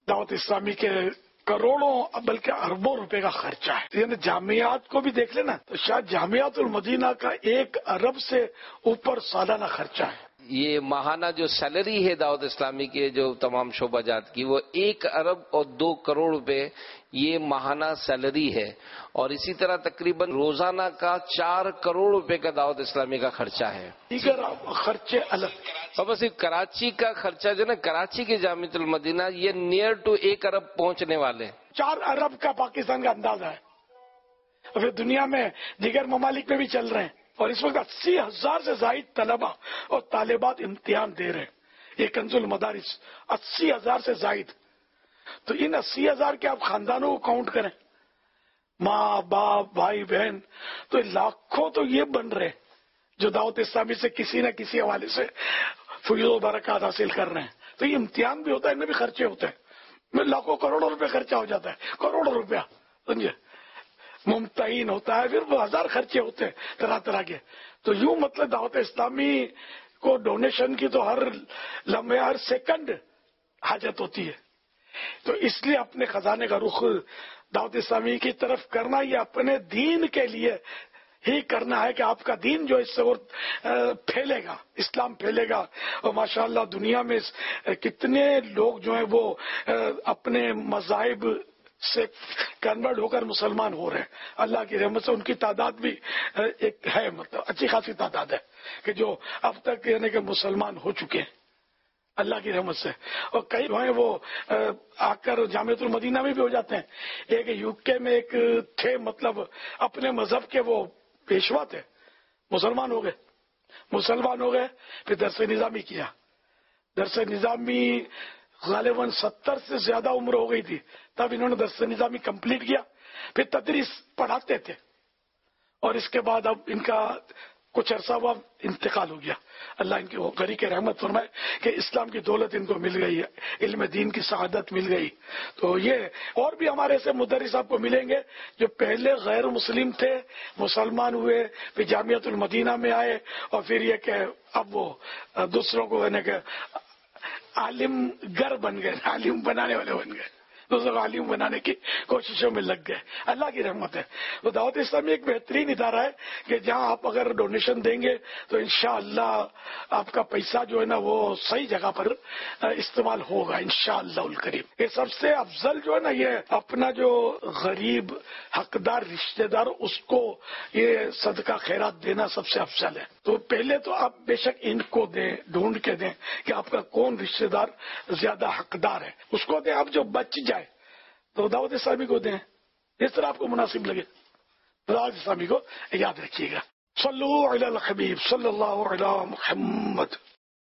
دعوت اسلامی کے کروڑوں بلکہ اربوں روپے کا خرچہ ہے. یعنی جامعات کو بھی دیکھ لینا تو شاید جامعات المدینہ کا 1 ارب سے اوپر سالانہ خرچہ ہے. یہ ماہانہ جو سیلری ہے دعوت اسلامی کے جو تمام شعبہ جات کی وہ 1 ارب اور 2 کروڑ روپے یہ ماہانہ سیلری ہے، اور اسی طرح تقریباً روزانہ کا 4 کروڑ روپے کا دعوت اسلامی کا خرچہ ہے. دیگر خرچے الگ. اور بس کراچی کا خرچہ جو نا کراچی کے جامعۃ المدینہ یہ نیئر ٹو 1 ارب پہنچنے والے. 4 ارب کا پاکستان کا اندازہ ہے. اور پھر دنیا میں دیگر ممالک میں بھی چل رہے ہیں، اور اس وقت 80,000 سے زائد طلبہ اور طالبات امتحان دے رہے ہیں. یہ کنز المدارس 80,000 سے زائد. تو ان 80,000 کے آپ خاندانوں کو کاؤنٹ کریں، ماں باپ بھائی بہن، تو لاکھوں تو یہ بن رہے جو دعوت اسلامی سے کسی نہ کسی حوالے سے فیض و برکات حاصل کر رہے ہیں. تو یہ امتحان بھی ہوتا ہے، ان میں بھی خرچے ہوتے ہیں. لاکھوں کروڑوں روپے خرچہ ہو جاتا ہے، کروڑوں روپیہ سمجھے. ممتحن ہوتا ہے، پھر وہ 1000 خرچے ہوتے ہیں طرح طرح کے. تو یوں مطلب دعوت اسلامی کو ڈونیشن کی تو ہر لمحے ہر سیکنڈ حاجت ہوتی ہے. تو اس لیے اپنے خزانے کا رخ دعوت اسلامی کی طرف کرنا، یہ اپنے دین کے لیے ہی کرنا ہے کہ آپ کا دین جو اس سے اور پھیلے گا، اسلام پھیلے گا. اور ماشاءاللہ دنیا میں کتنے لوگ جو ہیں وہ اپنے مذاہب سے کنورٹ ہو کر مسلمان ہو رہے ہیں. اللہ کی رحمت سے ان کی تعداد بھی ایک ہے، مطلب اچھی خاصی تعداد ہے کہ جو اب تک یعنی کہ مسلمان ہو چکے ہیں اللہ کی رحمت سے. اور کئی جو ہیں وہ آ کر جامعۃ المدینہ میں بھی ہو جاتے ہیں. ایک یو کے میں ایک تھے، مطلب اپنے مذہب کے وہ پیشوا تھے، مسلمان ہو گئے پھر درس نظامی کیا. درس نظامی غالباً 70 سے زیادہ عمر ہو گئی تھی تب انہوں نے درس نظامی کمپلیٹ کیا. پھر تدریس پڑھاتے تھے، اور اس کے بعد اب ان کا کچھ عرصہ ہوا انتقال ہو گیا. اللہ ان کی غری کے رحمت فرمائے کہ اسلام کی دولت ان کو مل گئی ہے، علم دین کی سعادت مل گئی. تو یہ اور بھی ہمارے ایسے مدرس آپ کو ملیں گے جو پہلے غیر مسلم تھے، مسلمان ہوئے، پھر جامعۃ المدینہ میں آئے، اور پھر یہ کہ اب وہ دوسروں کو یعنی کہ عالم گر بن گئے، عالم بنانے والے بن گئے، دوسروں کو عالم بنانے کی کوششوں میں لگ گئے. اللہ کی رحمت ہے. تو دعوت اسلامی ایک بہترین ادارہ ہے کہ جہاں آپ اگر ڈونیشن دیں گے تو انشاءاللہ آپ کا پیسہ جو ہے نا وہ صحیح جگہ پر استعمال ہوگا انشاءاللہ الکریم. یہ سب سے افضل جو ہے نا یہ اپنا جو غریب حقدار رشتہ دار اس کو یہ صدقہ خیرات دینا سب سے افضل ہے. تو پہلے تو آپ بے شک ان کو دیں، ڈھونڈ کے دیں کہ آپ کا کون رشتہ دار زیادہ حقدار ہے، اس کو دیں. آپ جو بچ جائے تو دعوت اسلامی کو دیں، جس طرح آپ کو مناسب لگے. دعوت اسلامی کو یاد رکھیے گا. صلو علی الحبیب صلی اللہ علی محمد.